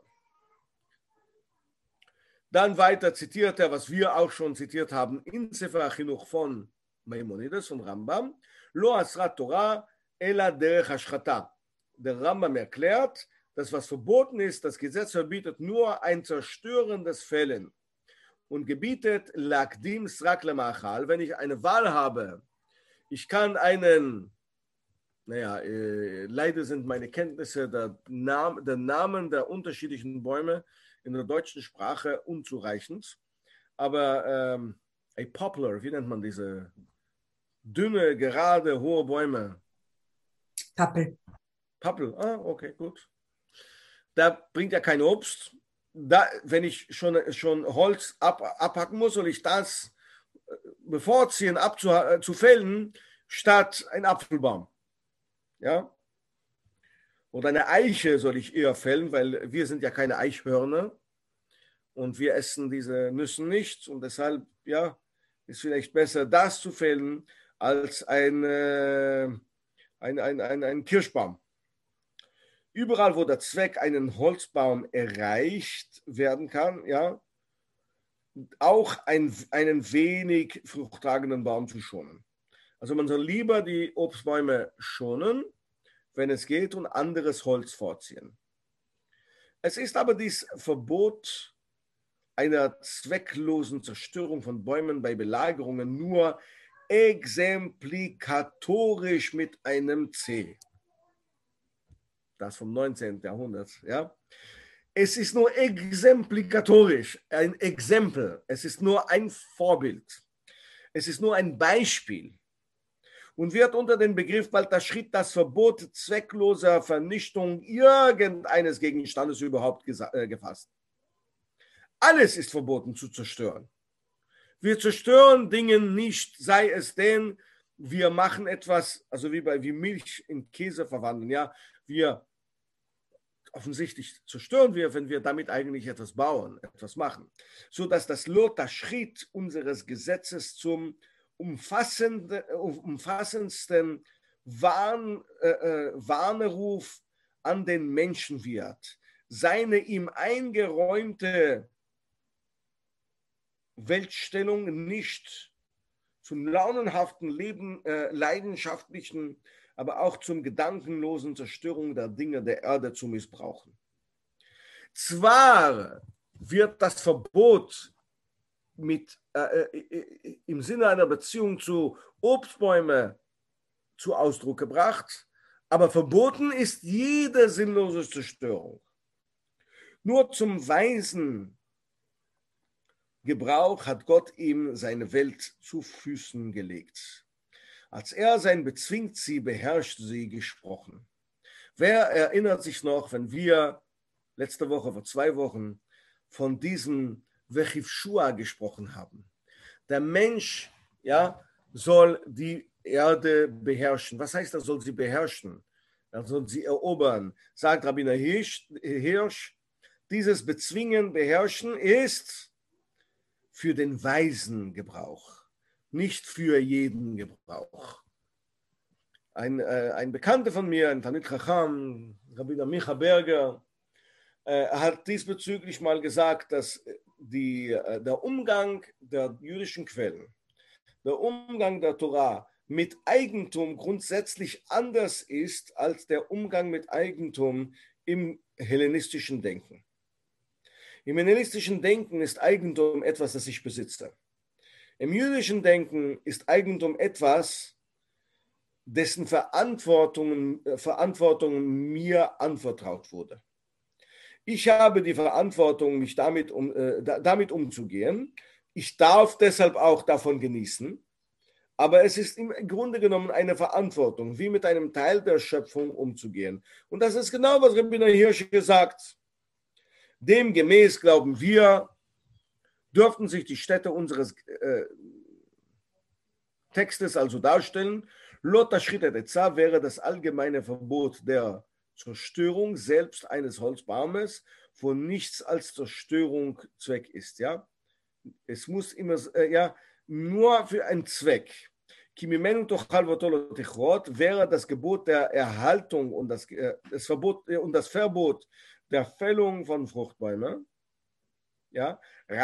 Dann weiter zitiert er, was wir auch schon zitiert haben, in Sefer HaChinuch von Maimonides, von Rambam, Lo asrat Torah, ela derech hashchata. Der Rambam erklärt, dass was verboten ist, das Gesetz verbietet nur ein zerstörendes Fällen und gebietet lakdim srak lemachal, wenn ich eine Wahl habe, ich kann einen, naja, äh, leider sind meine Kenntnisse der, Nam, der Namen der unterschiedlichen Bäume in der deutschen Sprache unzureichend, aber ähm, a poplar, wie nennt man diese dünne, gerade, hohe Bäume? Pappel. Pappel, ah, okay, gut. Da bringt ja kein Obst. Da, wenn ich schon, schon Holz ab, abhacken muss, soll ich das bevorziehen, abzufällen, statt ein Apfelbaum. Ja? Oder eine Eiche soll ich eher fällen, weil wir sind ja keine Eichhörner und wir essen diese Nüsse nicht und deshalb, ja, ist vielleicht besser, das zu fällen, als ein, äh, ein, ein, ein, ein Kirschbaum. Überall, wo der Zweck einen Holzbaum erreicht werden kann, ja, auch ein, einen wenig fruchttragenden Baum zu schonen. Also man soll lieber die Obstbäume schonen, wenn es geht, und anderes Holz vorziehen. Es ist aber dies Verbot einer zwecklosen Zerstörung von Bäumen bei Belagerungen nur exemplikatorisch mit einem C. Das vom neunzehnten Jahrhundert, ja. Es ist nur exemplikatorisch, ein Exempel. Es ist nur ein Vorbild. Es ist nur ein Beispiel und wird unter den Begriff Baltaschrit das Verbot zweckloser Vernichtung irgendeines Gegenstandes überhaupt gefasst. Alles ist verboten zu zerstören. Wir zerstören Dinge nicht, sei es denn, wir machen etwas, also wie bei wie Milch in Käse verwandeln, ja, wir offensichtlich zerstören wir, wenn wir damit eigentlich etwas bauen, etwas machen, so dass das Baltaschrit unseres Gesetzes zum umfassende, umfassendsten Warn, äh, Warneruf an den Menschen wird, seine ihm eingeräumte Weltstellung nicht zum launenhaften Leben, äh, leidenschaftlichen, aber auch zum gedankenlosen Zerstörung der Dinge der Erde zu missbrauchen. Zwar wird das Verbot mit, äh, äh, im Sinne einer Beziehung zu Obstbäumen zu Ausdruck gebracht, aber verboten ist jede sinnlose Zerstörung. Nur zum weisen Gebrauch hat Gott ihm seine Welt zu Füßen gelegt. Als er sein bezwingt sie, beherrscht sie gesprochen. Wer erinnert sich noch, wenn wir letzte Woche, vor zwei Wochen, von diesem Vechivshua gesprochen haben? Der Mensch, ja, soll die Erde beherrschen. Was heißt, er soll sie beherrschen? Er soll sie erobern. Sagt Rabbiner Hirsch, Hirsch, dieses Bezwingen, Beherrschen ist für den weisen Gebrauch, nicht für jeden Gebrauch. Ein, äh, ein Bekannter von mir, ein Talmid Chacham, Rabbiner Micha Berger, äh, hat diesbezüglich mal gesagt, dass die, äh, der Umgang der jüdischen Quellen, der Umgang der Torah mit Eigentum grundsätzlich anders ist als der Umgang mit Eigentum im hellenistischen Denken. Im hellenistischen Denken ist Eigentum etwas, das ich besitze. Im jüdischen Denken ist Eigentum etwas, dessen Verantwortung, Verantwortung mir anvertraut wurde. Ich habe die Verantwortung, mich damit, um, äh, damit umzugehen. Ich darf deshalb auch davon genießen. Aber es ist im Grunde genommen eine Verantwortung, wie mit einem Teil der Schöpfung umzugehen. Und das ist genau, was Rabbiner Hirsch gesagt hat. Demgemäß glauben wir, dürften sich die Städte unseres äh, Textes also darstellen. Lot Tashchit et Etza wäre das allgemeine Verbot der Zerstörung selbst eines Holzbaumes, wo nichts als Zerstörung Zweck ist. Ja? Es muss immer, äh, ja, nur für einen Zweck. Wäre das Gebot der Erhaltung und das, äh, das Verbot äh, und das Verbot der Fällung von Fruchtbäumen, ja,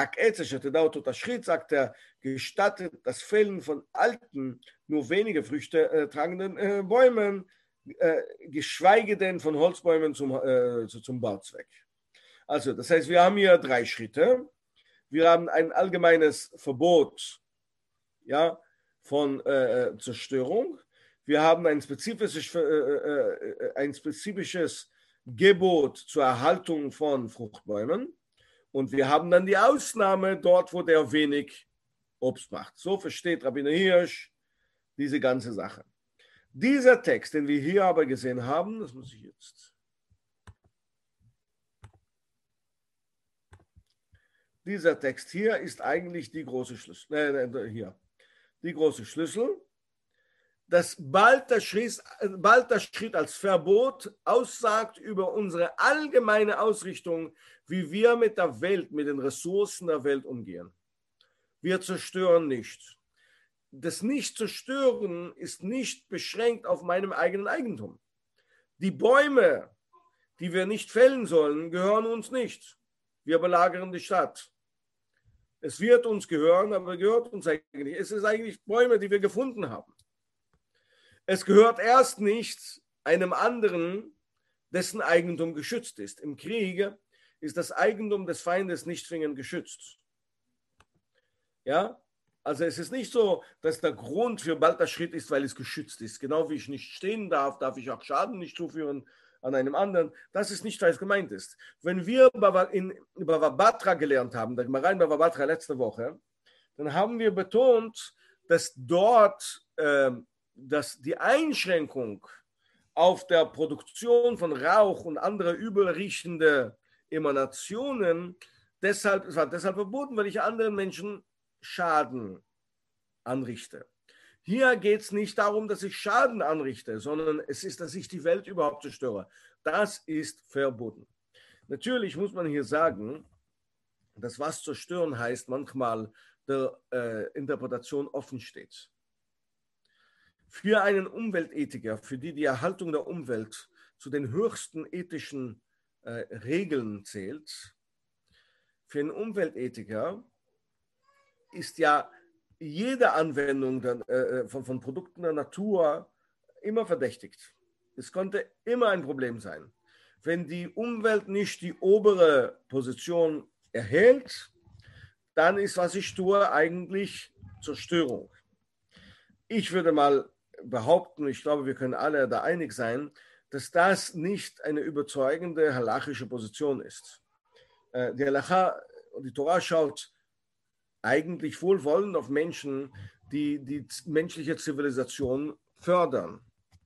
sagt er, gestattet das Fällen von alten, nur wenige Früchte äh, tragenden äh, Bäumen, äh, geschweige denn von Holzbäumen zum, äh, zum Bauzweck. Also, das heißt, wir haben hier drei Schritte. Wir haben ein allgemeines Verbot, ja, von äh, Zerstörung. Wir haben ein spezifisches, äh, äh, ein spezifisches Gebot zur Erhaltung von Fruchtbäumen. Und wir haben dann die Ausnahme dort, wo der wenig Obst macht. So versteht Rabbiner Hirsch diese ganze Sache. Dieser Text, den wir hier aber gesehen haben, das muss ich jetzt. Dieser Text hier ist eigentlich die große Schlüssel. Äh, hier. Die große Schlüssel. Dass bald der Schritt, bald der Schritt als Verbot aussagt über unsere allgemeine Ausrichtung, wie wir mit der Welt, mit den Ressourcen der Welt umgehen. Wir zerstören nicht. das Nicht-Zerstören ist nicht beschränkt auf meinem eigenen Eigentum. Die Bäume, die wir nicht fällen sollen, gehören uns nicht. Wir belagern die Stadt. Es wird uns gehören, aber gehört uns eigentlich. Es ist eigentlich Bäume, die wir gefunden haben. Es gehört erst nicht einem anderen, dessen Eigentum geschützt ist. Im Krieg ist das Eigentum des Feindes nicht zwingend geschützt. Ja, also es ist nicht so, dass der Grund für Balterschritt ist, weil es geschützt ist. Genau wie ich nicht stehen darf, darf ich auch Schaden nicht zuführen an einem anderen. Das ist nicht, was gemeint ist. Wenn wir in Bava Batra gelernt haben, der Gemara in Bava Batra letzte Woche, dann haben wir betont, dass dort äh, dass die Einschränkung auf der Produktion von Rauch und andere übelriechende Emanationen deshalb, es war deshalb verboten, weil ich anderen Menschen Schaden anrichte. Hier geht es nicht darum, dass ich Schaden anrichte, sondern es ist, dass ich die Welt überhaupt zerstöre. Das ist verboten. Natürlich muss man hier sagen, dass was zerstören heißt, manchmal der äh, Interpretation offen steht. Für einen Umweltethiker, für die die Erhaltung der Umwelt zu den höchsten ethischen äh, Regeln zählt, für einen Umweltethiker ist ja jede Anwendung der, äh, von, von Produkten der Natur immer verdächtigt. Es konnte immer ein Problem sein. Wenn die Umwelt nicht die obere Position erhält, dann ist, was ich tue, eigentlich Zerstörung. Ich würde mal behaupten, ich glaube, wir können alle da einig sein, dass das nicht eine überzeugende halachische Position ist. Äh, die Halacha, die Torah schaut eigentlich wohlwollend auf Menschen, die die menschliche Zivilisation fördern.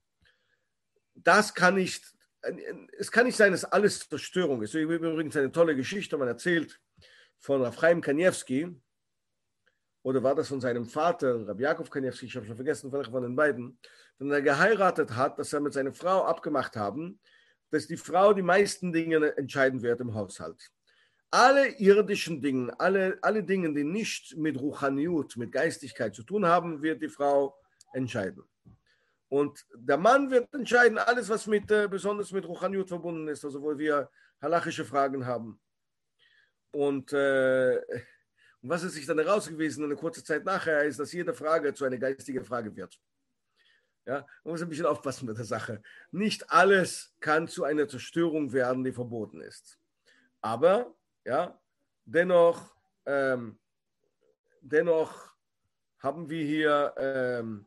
Das kann nicht, es kann nicht sein, dass alles Zerstörung ist. Übrigens eine tolle Geschichte, man erzählt von Rav Chaim Kaniewski, oder war das von seinem Vater, Rabbi Yaakov Kaniewski, ich habe schon vergessen, welcher von den beiden, wenn er geheiratet hat, dass er mit seiner Frau abgemacht haben, dass die Frau die meisten Dinge entscheiden wird im Haushalt. Alle irdischen Dinge, alle, alle Dinge, die nicht mit Ruchaniut, mit Geistigkeit zu tun haben, wird die Frau entscheiden. Und der Mann wird entscheiden, alles, was mit, äh, besonders mit Ruchaniut verbunden ist, also wo wir halachische Fragen haben. Und, äh, und was ist sich dann herausgewiesen, eine kurze Zeit nachher, ist, dass jede Frage zu einer geistigen Frage wird. Ja, man muss ein bisschen aufpassen mit der Sache. Nicht alles kann zu einer Zerstörung werden, die verboten ist. Aber ja, dennoch, ähm, dennoch haben wir hier ähm,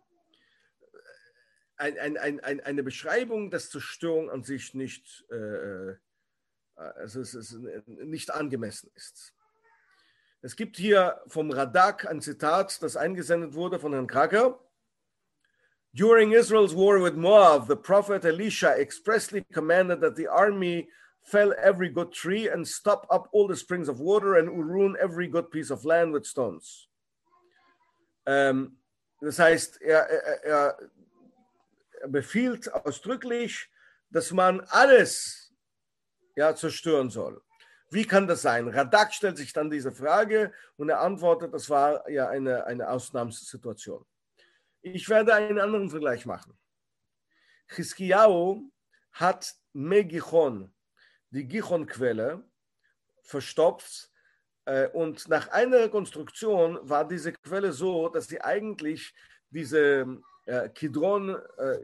ein, ein, ein, ein, eine Beschreibung, dass Zerstörung an sich nicht, äh, also es ist nicht angemessen ist. Es gibt hier vom Radak ein Zitat, das eingesendet wurde von Herrn Kraker. During Israel's war with Moab, the prophet Elisha expressly commanded that the army fell every good tree and stop up all the springs of water and ruin every good piece of land with stones. Ähm, das heißt, er, er, er befiehlt ausdrücklich, dass man alles ja, zerstören soll. Wie kann das sein? Radak stellt sich dann diese Frage und er antwortet, das war ja eine, eine Ausnahmssituation. Ich werde einen anderen Vergleich machen. Chiskiyahu hat Megichon, die Gichon-Quelle, verstopft äh, und nach einer Rekonstruktion war diese Quelle so, dass sie eigentlich diese äh, Kidron, äh,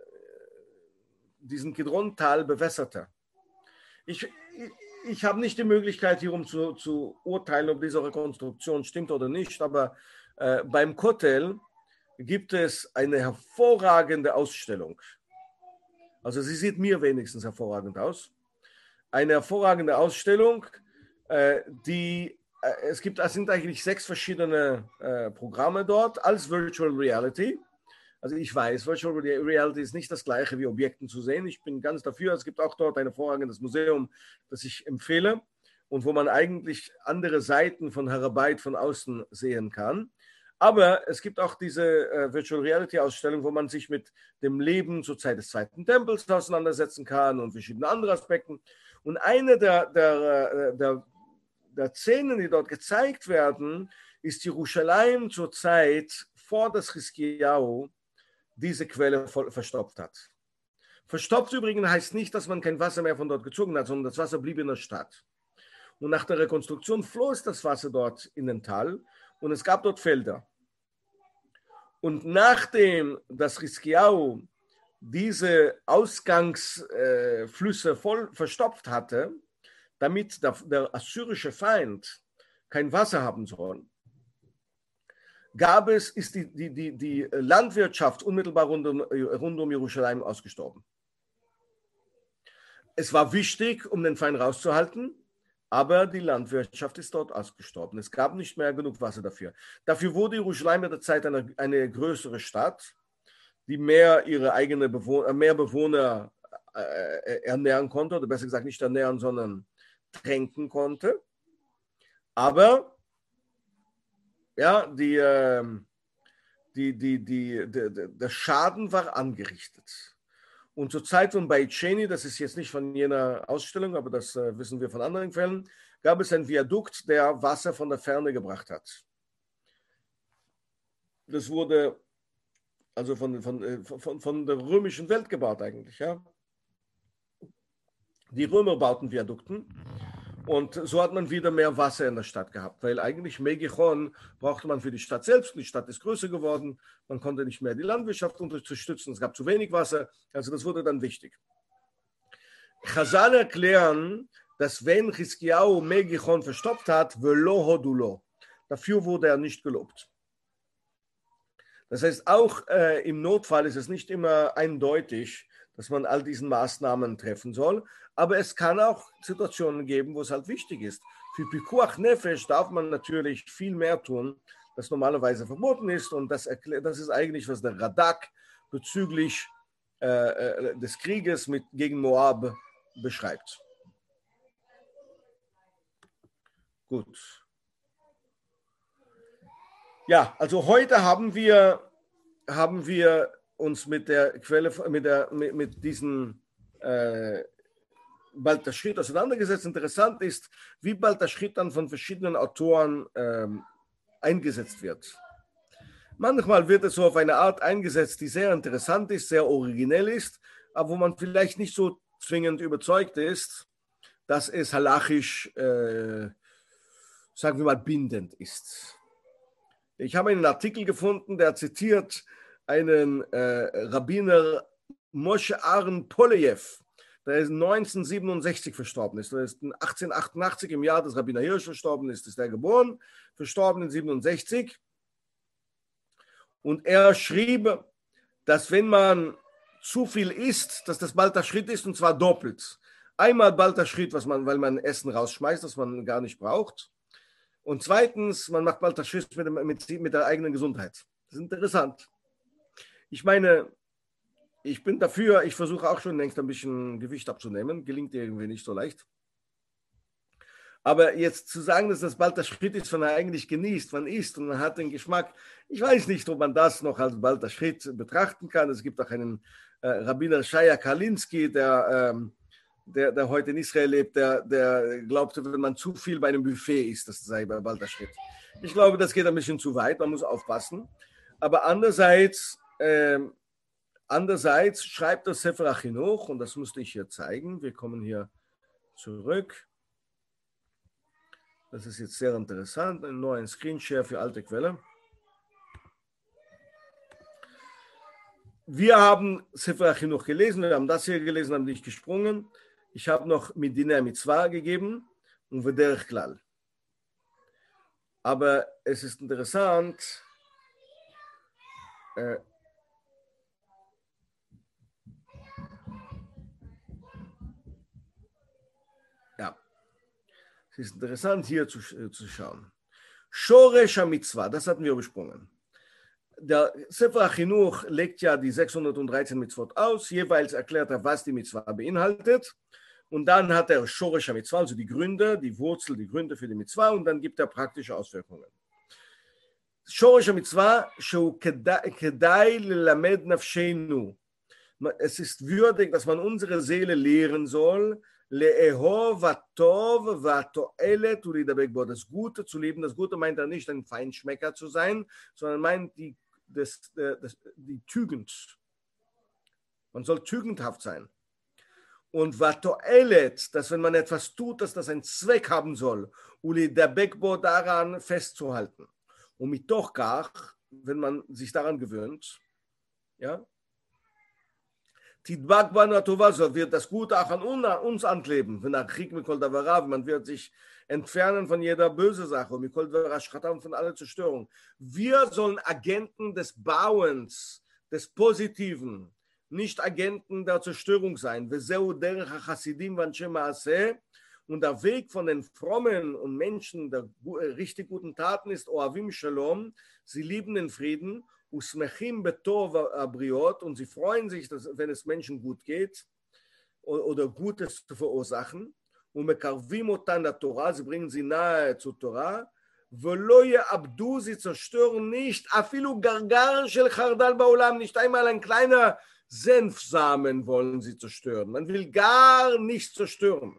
diesen Kidron-Tal bewässerte. Ich, ich, ich habe nicht die Möglichkeit, hierum zu, zu urteilen, ob diese Rekonstruktion stimmt oder nicht, aber äh, beim Kotel gibt es eine hervorragende Ausstellung. Also sie sieht mir wenigstens hervorragend aus. Eine hervorragende Ausstellung, äh, die, äh, es gibt, es sind eigentlich sechs verschiedene äh, Programme dort als Virtual Reality. Also ich weiß, Virtual Reality ist nicht das gleiche wie Objekten zu sehen. Ich bin ganz dafür. Es gibt auch dort ein hervorragendes Museum, das ich empfehle und wo man eigentlich andere Seiten von Harabait von außen sehen kann. Aber es gibt auch diese äh, Virtual Reality Ausstellung, wo man sich mit dem Leben zur Zeit des Zweiten Tempels auseinandersetzen kann und verschiedene andere Aspekte. Und eine der, der, der, der Szenen, die dort gezeigt werden, ist Jerusalem zur Zeit bevor das Chiskiyahu diese Quelle verstopft hat. Verstopft übrigens heißt nicht, dass man kein Wasser mehr von dort gezogen hat, sondern das Wasser blieb in der Stadt. Und nach der Rekonstruktion floss das Wasser dort in den Tal und es gab dort Felder. Und nachdem das Chiskiyahu diese Ausgangsflüsse voll verstopft hatte, damit der, der assyrische Feind kein Wasser haben soll, gab es, ist die, die, die, die Landwirtschaft unmittelbar rund um, rund um Jerusalem ausgestorben. Es war wichtig, um den Feind rauszuhalten, aber die Landwirtschaft ist dort ausgestorben. Es gab nicht mehr genug Wasser dafür. Dafür wurde Jerusalem mit der Zeit eine, eine größere Stadt, die mehr ihre eigene Bewohner, mehr Bewohner äh, ernähren konnte, oder besser gesagt nicht ernähren, sondern tränken konnte. Aber ja, die, äh, die, die, die, die, der Schaden war angerichtet. Und zur Zeit von Beit Sheni, das ist jetzt nicht von jener Ausstellung, aber das äh, wissen wir von anderen Quellen, gab es ein Viadukt, der Wasser von der Ferne gebracht hat. Das wurde also von, von, von, von der römischen Welt gebaut eigentlich. Ja? Die Römer bauten Viadukten und so hat man wieder mehr Wasser in der Stadt gehabt, weil eigentlich Megichon brauchte man für die Stadt selbst. Die Stadt ist größer geworden, man konnte nicht mehr die Landwirtschaft unterstützen, es gab zu wenig Wasser, also das wurde dann wichtig. Chazal erklären, dass wenn Chiskiyahu Megichon verstopft hat, velo hodulo, dafür wurde er nicht gelobt. Das heißt, auch äh, im Notfall ist es nicht immer eindeutig, dass man all diesen Maßnahmen treffen soll, aber es kann auch Situationen geben, wo es halt wichtig ist. Für Pikuach Nefesh darf man natürlich viel mehr tun, das normalerweise verboten ist, und das, erklär, das ist eigentlich, was der Radak bezüglich äh, des Krieges mit, gegen Moab beschreibt. Gut. Ja, also heute haben wir, haben wir uns mit der Quelle, mit, der, mit, mit diesen äh, Baltashrit auseinandergesetzt. Interessant ist, wie Baltashrit dann von verschiedenen Autoren ähm, eingesetzt wird. Manchmal wird es so auf eine Art eingesetzt, die sehr interessant ist, sehr originell ist, aber wo man vielleicht nicht so zwingend überzeugt ist, dass es halachisch, äh, sagen wir mal, bindend ist. Ich habe einen Artikel gefunden, der zitiert einen äh, Rabbiner Moshe Aaron Polejew, der ist neunzehnhundertsiebenundsechzig verstorben ist. Der ist achtzehnhundertachtundachtzig, im Jahr des Rabbiner Hirsch verstorben ist, ist er geboren, verstorben in siebenundsechzig. Und er schrieb, dass wenn man zu viel isst, dass das Baltashrit ist, und zwar doppelt. Einmal Baltashrit, was man, weil man Essen rausschmeißt, das man gar nicht braucht. Und zweitens, man macht Baltashrit mit, mit, mit der eigenen Gesundheit. Das ist interessant. Ich meine, ich bin dafür, ich versuche auch schon längst ein bisschen Gewicht abzunehmen. Gelingt irgendwie nicht so leicht. Aber jetzt zu sagen, dass das Baltashrit ist, wenn er eigentlich genießt, man isst und man hat den Geschmack, ich weiß nicht, ob man das noch als Baltashrit betrachten kann. Es gibt auch einen äh, Rabbiner Shaya Kalinski, der, ähm, der, der heute in Israel lebt, der, der glaubte, wenn man zu viel bei einem Buffet isst, das sei bei Baltashrit. Ich glaube, das geht ein bisschen zu weit, man muss aufpassen. Aber andererseits, äh, andererseits schreibt das Sefer HaChinuch, und das musste ich hier zeigen, wir kommen hier zurück. Das ist jetzt sehr interessant, ein neuer Screenshare für alte Quelle. Wir haben Sefer HaChinuch gelesen, wir haben das hier gelesen, haben nicht gesprungen. Ich habe noch mit Dinei Mitzvah gegeben und Vederech Klal. Aber es ist interessant, äh, ja, es ist interessant hier zu, äh, zu schauen. Shoresh HaMitzvah, das hatten wir besprochen. Der Sefer HaChinuch legt ja die sechshundertdreizehn Mitzvot aus, jeweils erklärt er, was die Mitzvah beinhaltet. Und dann hat er Shoresh HaMitzvah, also die Gründe, die Wurzel, die Gründe für die Mitzvah, und dann gibt er praktische Auswirkungen. Shoresh HaMitzvah, Shu kedai lelamed nafsheinu. Es ist würdig, dass man unsere Seele lehren soll, le'ehov v'tov v'to'elet ulidabek bo. Das Gute zu leben, das Gute meint er nicht, ein Feinschmecker zu sein, sondern meint die, des, des, die Tugend. Man soll tugendhaft sein. Und Vatoelet, dass wenn man etwas tut, dass das einen Zweck haben soll, Uli der Bekbo daran festzuhalten. Und mit Tochkach, wenn man sich daran gewöhnt, ja, Tidbak banu tova, so wird das Gute auch an uns ankleben. Wenn er Krieg mit Kol Davarav, man wird sich entfernen von jeder böse Sache und mit Kol Davarashchatam von aller Zerstörung. Wir sollen Agenten des Bauens, des Positiven, nicht Agenten der Zerstörung sein. Und der Weg von den Frommen und Menschen der richtig guten Taten ist Oavim Shalom, sie lieben den Frieden, Usmechim betov abriot, und sie freuen sich, dass, wenn es Menschen gut geht oder Gutes zu verursachen. Und mekarvim otan der Torah, sie bringen sie nahe zur Torah. Velo ye'abdu, sie zerstören nicht, afilu gargar shel chardal ba'olam, nicht einmal ein kleiner Senfsamen wollen sie zerstören. Man will gar nicht zerstören.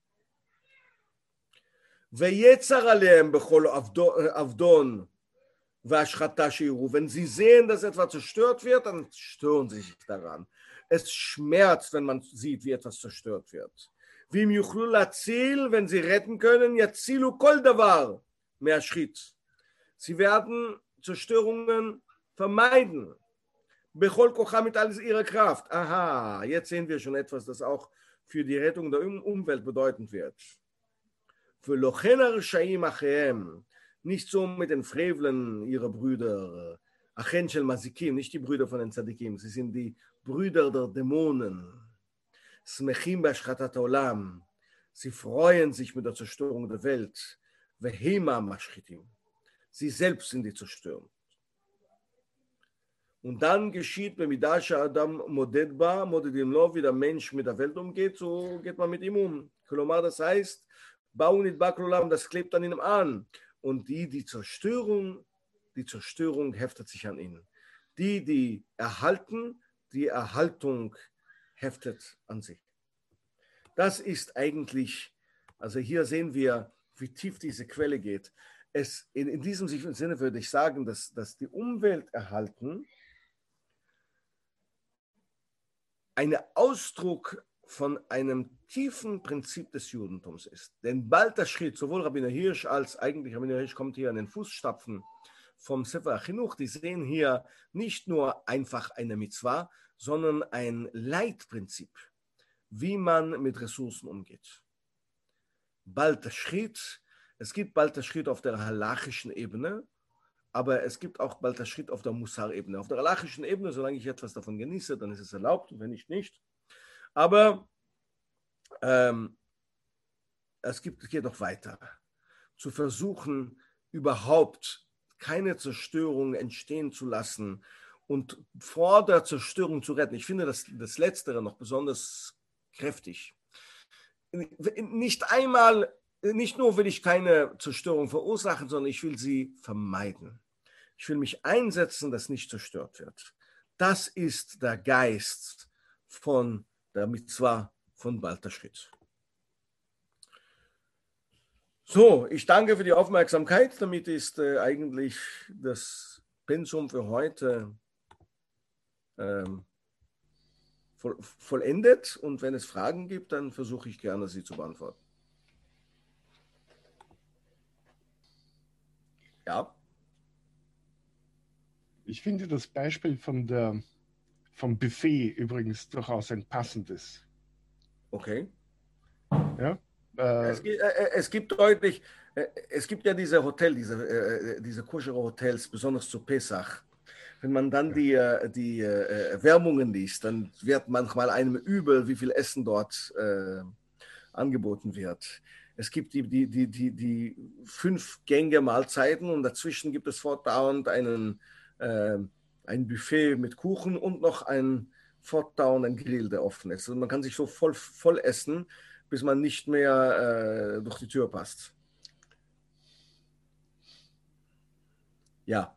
Ve'yetzar alehem bechol avdon. Wenn sie sehen, dass etwas zerstört wird, dann stören sie sich daran. Es schmerzt, wenn man sieht, wie etwas zerstört wird. Wie im Yuchlul Azil, wenn sie retten können, Yazilu kol davar mehr Schritt. Sie werden Zerstörungen vermeiden. Bechol kocha mit all ihrer Kraft. Aha, jetzt sehen wir schon etwas, das auch für die Rettung der Umwelt bedeutend wird. Für Lochener Shaim Achem, nicht so mit den Frevlen ihrer Brüder, Achen shel Mazikim, nicht die Brüder von den Tzadikim, sie sind die Brüder der Dämonen. Smechim b'ashchatat olam, sie freuen sich mit der Zerstörung der Welt. Vehema mashchitim, sie selbst sind die Zerstörung. Und dann geschieht, bei Midasha Adam modedba, modedim lo, wie der Mensch mit der Welt umgeht, so geht man mit ihm um. Kolomar, das heißt, Baunit baklolam, das klebt an ihm an. Und die, die Zerstörung, die Zerstörung heftet sich an ihnen. Die, die erhalten, die Erhaltung heftet an sich. Das ist eigentlich, also hier sehen wir, wie tief diese Quelle geht. Es, in, in diesem Sinne würde ich sagen, dass, dass die Umwelt erhalten ein Ausdruck von einem tiefen Prinzip des Judentums ist. Denn bald der Schritt, sowohl Rabbiner Hirsch als eigentlich Rabbiner Hirsch kommt hier an den Fußstapfen vom Sefer Achinuch, die sehen hier nicht nur einfach eine Mitzvah, sondern ein Leitprinzip, wie man mit Ressourcen umgeht. Bald der Schritt, es gibt bald der Schritt auf der halachischen Ebene, aber es gibt auch bald der Schritt auf der Musar-Ebene. Auf der halachischen Ebene, solange ich etwas davon genieße, dann ist es erlaubt, und wenn nicht, nicht. Aber ähm, es, gibt, es geht noch weiter. Zu versuchen, überhaupt keine Zerstörung entstehen zu lassen und vor der Zerstörung zu retten. Ich finde das, das Letztere noch besonders kräftig. Nicht einmal, nicht nur will ich keine Zerstörung verursachen, sondern ich will sie vermeiden. Ich will mich einsetzen, dass nicht zerstört wird. Das ist der Geist von der Mitzvah von Bald der Schritt. So, ich danke für die Aufmerksamkeit. Damit ist äh, eigentlich das Pensum für heute ähm, voll, vollendet. Und wenn es Fragen gibt, dann versuche ich gerne, sie zu beantworten. Ja. Ich finde das Beispiel von der, vom Buffet übrigens durchaus ein passendes. Okay. Ja, äh, es, gibt, äh, es gibt deutlich, äh, es gibt ja diese Hotel, diese, äh, diese koschere Hotels, besonders zu Pesach. Wenn man dann die, äh, die äh, Werbungen liest, dann wird manchmal einem übel, wie viel Essen dort äh, angeboten wird. Es gibt die, die, die, die, die fünf Gänge Mahlzeiten und dazwischen gibt es fortdauernd einen, äh, ein Buffet mit Kuchen und noch ein fortdauernd ein Grill, der offen ist. Also man kann sich so voll, voll essen, bis man nicht mehr äh, durch die Tür passt. Ja.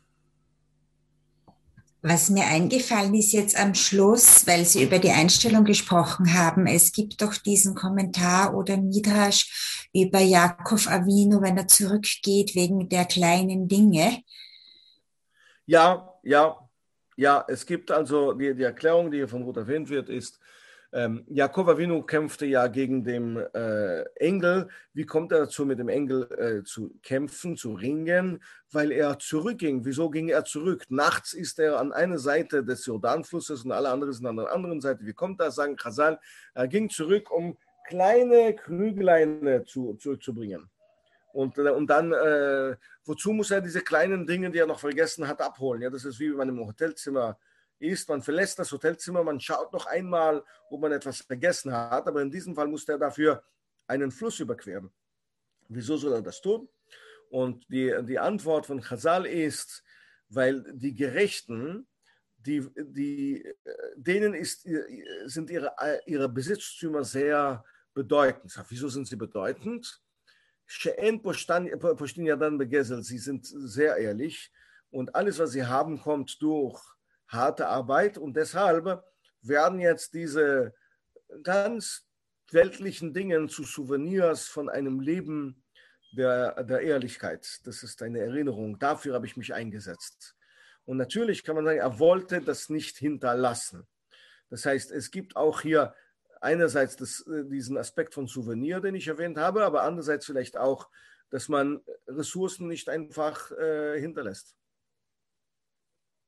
Was mir eingefallen ist jetzt am Schluss, weil Sie über die Einstellung gesprochen haben, es gibt doch diesen Kommentar oder Midrash über Jakob Avinu, wenn er zurückgeht wegen der kleinen Dinge. Ja, Ja, ja, es gibt also die, die Erklärung, die hier von Ruth erwähnt wird, ist, ähm, Jakob Avinu kämpfte ja gegen den äh, Engel. Wie kommt er dazu, mit dem Engel äh, zu kämpfen, zu ringen? Weil er zurückging. Wieso ging er zurück? Nachts ist er an einer Seite des Jordanflusses und alle anderen sind an der anderen Seite. Wie kommt das? Sagen Chazal, er ging zurück, um kleine Krügelein zu, zurückzubringen. Und, und dann, äh, wozu muss er diese kleinen Dinge, die er noch vergessen hat, abholen? Ja, das ist wie wenn man im Hotelzimmer ist. Man verlässt das Hotelzimmer, man schaut noch einmal, ob man etwas vergessen hat. Aber in diesem Fall muss er dafür einen Fluss überqueren. Wieso soll er das tun? Und die, die Antwort von Chazal ist, weil die Gerechten, die, die, denen ist, sind ihre, ihre Besitztümer sehr bedeutend. Wieso sind sie bedeutend? Sie sind sehr ehrlich und alles, was sie haben, kommt durch harte Arbeit und deshalb werden jetzt diese ganz weltlichen Dinge zu Souvenirs von einem Leben der, der Ehrlichkeit. Das ist eine Erinnerung, dafür habe ich mich eingesetzt. Und natürlich kann man sagen, er wollte das nicht hinterlassen. Das heißt, es gibt auch hier einerseits das, diesen Aspekt von Souvenir, den ich erwähnt habe, aber andererseits vielleicht auch, dass man Ressourcen nicht einfach äh, hinterlässt.